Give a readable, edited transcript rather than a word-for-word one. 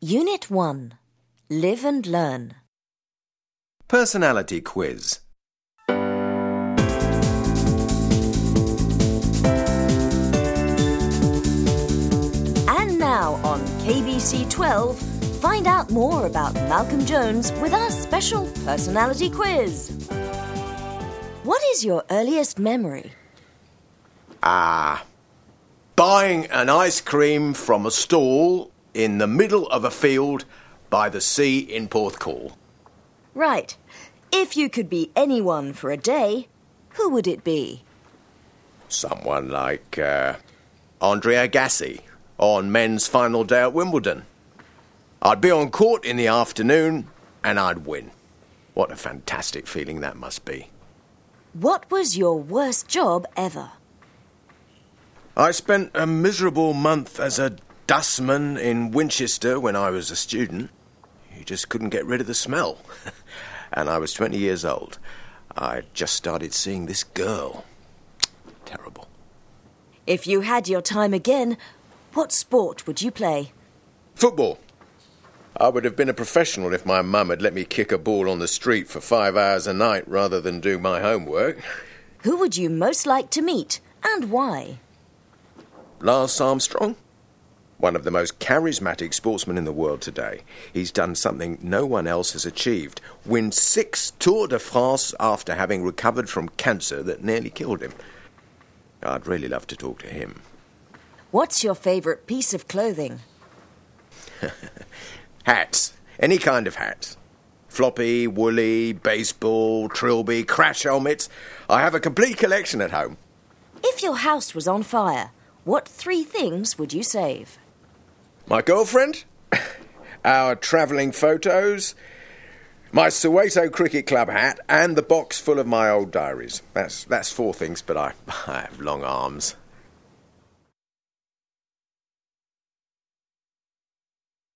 Unit 1. Live and Learn. Personality quiz. And now on KBC 12, find out more about Malcolm Jones with our special personality quiz. What is your earliest memory? Buying an ice cream from a stall in the middle of a field by the sea in Porthcawl. Right. If you could be anyone for a day, who would it be? Someone like Andre Agassi on men's final day at Wimbledon. I'd be on court in the afternoon and I'd win. What a fantastic feeling that must be. What was your worst job ever? I spent a miserable month as a dustman in Winchester when I was a student. You just couldn't get rid of the smell. And I was 20 years old. I just started seeing this girl. Terrible. If you had your time again, what sport would you play? Football. I would have been a professional if my mum had let me kick a ball on the street for 5 hours a night rather than do my homework. Who would you most like to meet and why? Lance Armstrong, one of the most charismatic sportsmen in the world today. He's done something no one else has achieved. Win 6 Tour de France after having recovered from cancer that nearly killed him. I'd really love to talk to him. What's your favourite piece of clothing? Hats. Any kind of hats. Floppy, woolly, baseball, trilby, crash helmets. I have a complete collection at home. If your house was on fire, what 3 things would you save? My girlfriend, our travelling photos, my Soweto Cricket Club hat, and the box full of my old diaries. That's 4 things, but I have long arms.